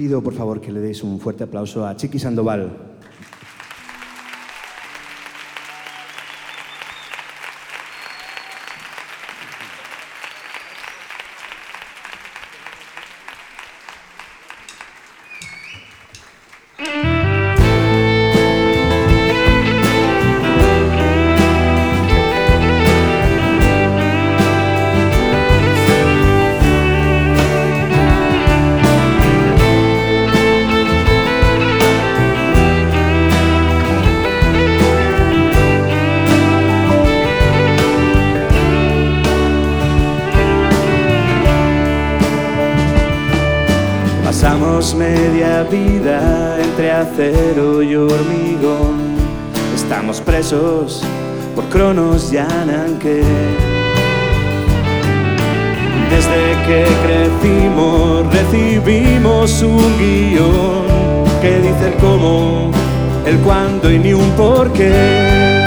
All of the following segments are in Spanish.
Pido, por favor, que le deis un fuerte aplauso a Chiqui Sandoval. Pasamos media vida entre acero y hormigón. Estamos presos por Cronos y Ananke. Desde que crecimos recibimos un guión que dice el cómo, el cuándo y ni un porqué.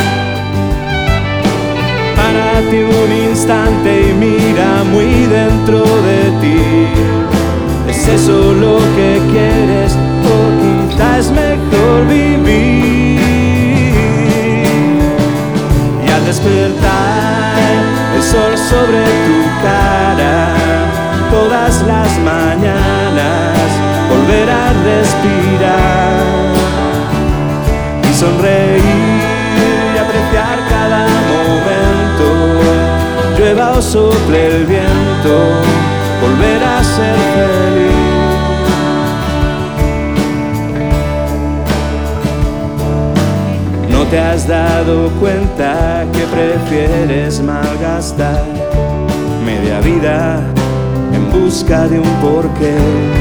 Párate un instante y mira muy dentro de ti. ¿Es eso lo que quieres o quizá es mejor vivir? Y al despertar el sol sobre tu cara, todas las mañanas volver a respirar y sonreír y apreciar cada momento, llueva o sople el viento, volver a ser feliz. ¿No te has dado cuenta que prefieres malgastar media vida en busca de un porqué?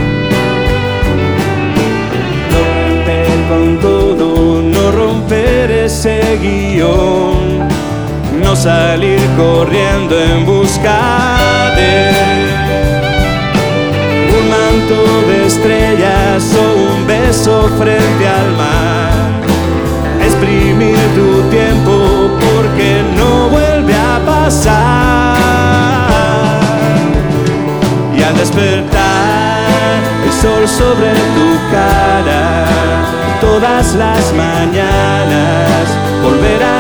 No romper con todo, no romper ese guión, no salir corriendo en busca de un manto de estrellas o un beso frente al mar. Exprimir tu tiempo porque no vuelve a pasar. Y al despertar el sol sobre tu cara, todas las mañanas volver a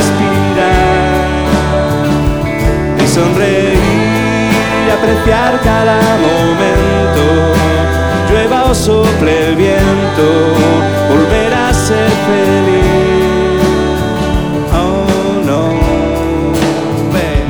respirar y sonreír y apreciar cada momento, llueva o sople el viento, volver a ser feliz. Oh no, ven.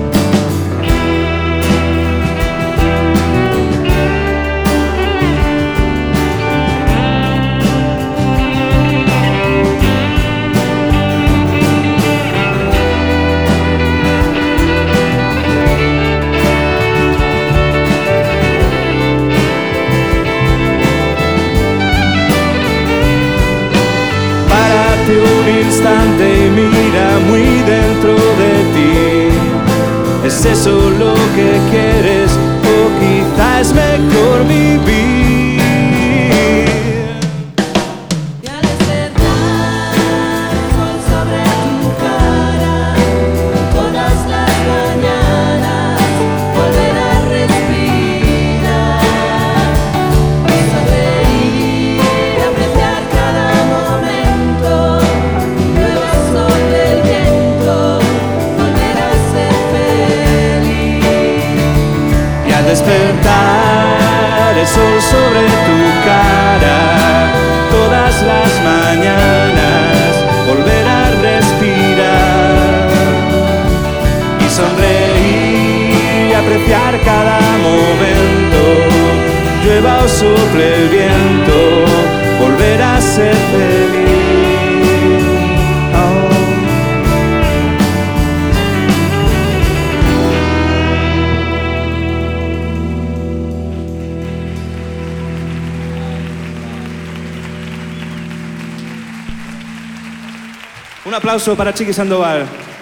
Un instante y mira muy dentro de ti. ¿Es eso lo que quieres o quizá es mejor vivir? Y al despertar el sol sobre tu cara, todas las mañanas volver a respirar y sonreír y apreciar cada momento. Despertar el sol sobre tu cara, todas las mañanas volver a respirar y sonreír y apreciar cada momento, llueva o sople el viento, volver a ser feliz. Un aplauso para Chiqui Sandoval.